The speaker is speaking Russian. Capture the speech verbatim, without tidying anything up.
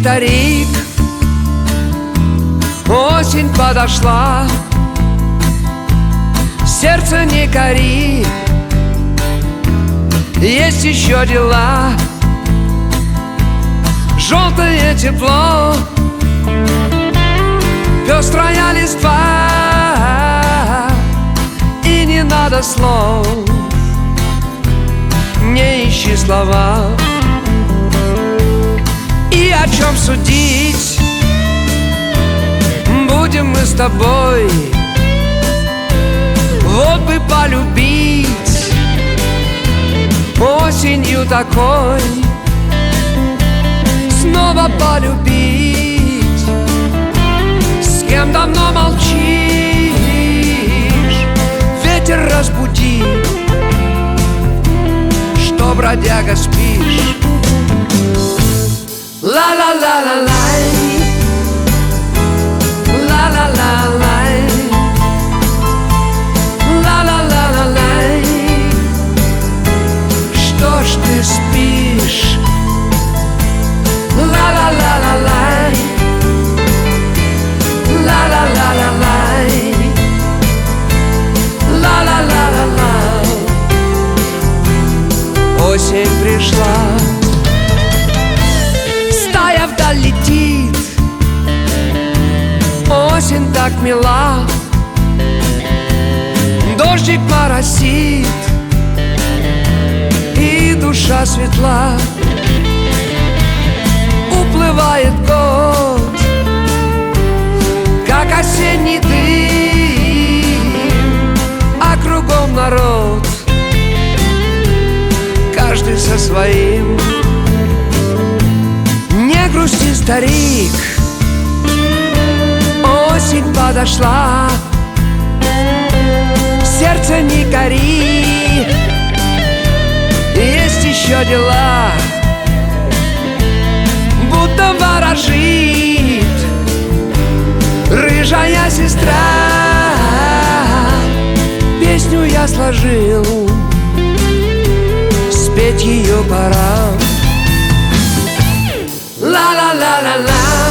старик, осень подошла, сердце не кори, есть еще дела. Желтое тепло, пестрая листва, и не надо слов, не ищи слова. И о чем судить будем мы с тобой? Вот бы полюбить осенью такой, снова полюбить, с кем давно молчишь, ветер разбуди, что, бродяга, спишь. Ла-ла-ла-ла-лай, ла-ла-ла-лай, ла-ла-ла-ла-лай, что ж ты спишь? Ла-ла-ла-ла-лай, ла-ла-ла-ла-лай, ла-ла-ла-ла-лай. Осень пришла, стая вдаль летит, осень так мила, дождик моросит, и душа светла. Уплывает год, как осенний дым, а кругом народ, каждый со своим. Не грусти, старик, осень подошла, сердце не кори, есть еще дела. Будто ворожит рыжая сестра, песню я сложил, спеть ее пора. Ла-ла-ла-ла-ла.